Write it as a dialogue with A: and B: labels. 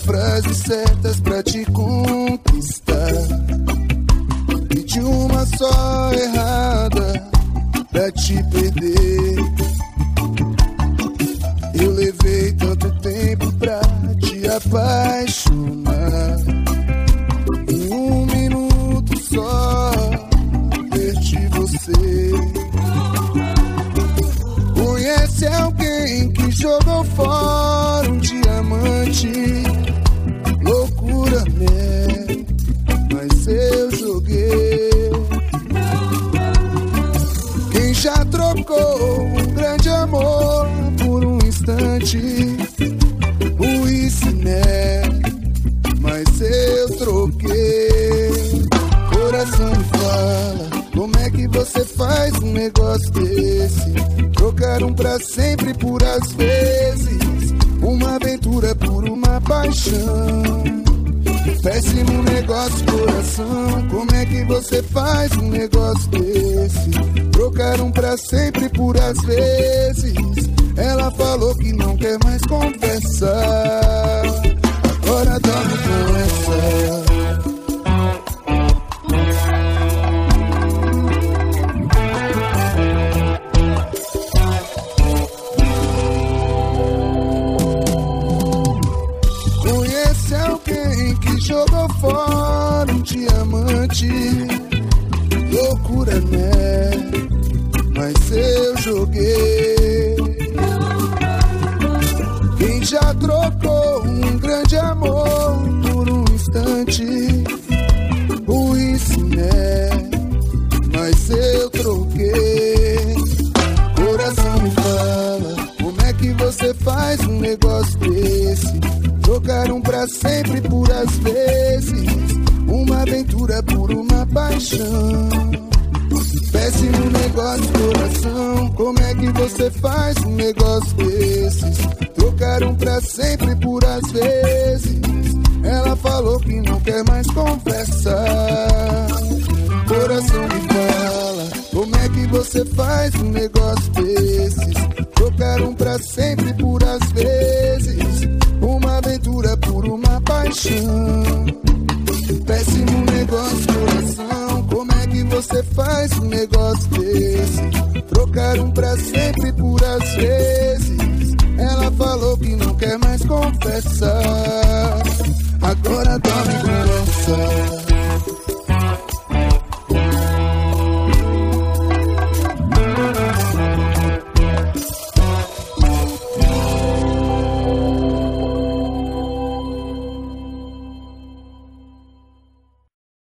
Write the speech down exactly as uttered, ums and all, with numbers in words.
A: frases certas pra te conquistar, e de uma só errada pra te perder. Eu levei tanto tempo pra te apaixonar, em um minuto só perdi você. Conhece alguém que jogou fora um diamante? Loucura, né? Mas eu joguei. Quem já trocou um grande amor por um instante? Burrice, né? Mas eu troquei. Coração me fala, como é que você faz um negócio desse? Trocar um pra sempre por às vezes, uma aventura por uma paixão. Péssimo negócio, coração, como é que você faz um negócio desse? Trocar um pra sempre por às vezes. Ela falou que não quer mais conversar, agora dorme com essa. Jogou fora um diamante, loucura, né? Mas eu joguei. Quem já trocou um grande amor por um instante? Burrice, né? Mas eu troquei. Coração me fala, como é que você faz um negócio desse? Trocar um pra sempre por às vezes, uma aventura por uma paixão. Péssimo negócio, coração, como é que você faz um negócio desses? Trocar um pra sempre por às vezes. Ela falou que não quer mais conversar. Coração me fala, como é que você faz um negócio desses? Trocar um pra sempre por às vezes, uma aventura por uma paixão. Péssimo negócio, coração, como é que você faz um negócio desse? Trocar um pra sempre por às vezes. Ela falou que não quer mais conversar, agora dorme com essa.